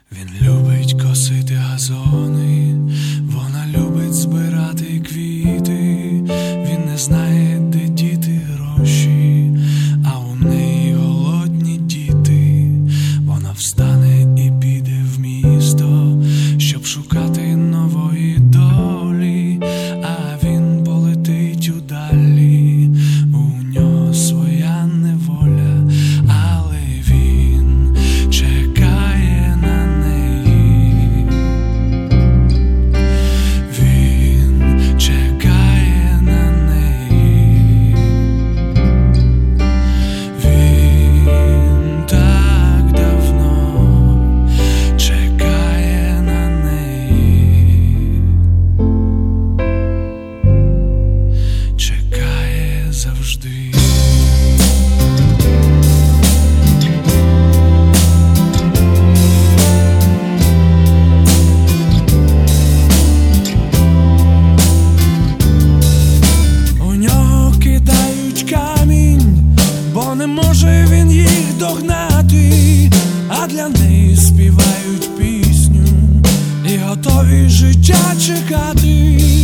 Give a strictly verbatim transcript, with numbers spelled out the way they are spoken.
Він любить косити газони, вона любить збирати квіти. Він не знає, де діти гроші, а у неї голодні діти. Вона встане і піде в місто, щоб шукати нової долі, а він полетить удалі, у нього своя неволя, але він чекає на неї. Він чекає на неї. Він так давно чекає на неї. Чекає завжди. У нього кидають камінь, бо не може він їх догнати, а для неї співають пісню і готові життя чекати.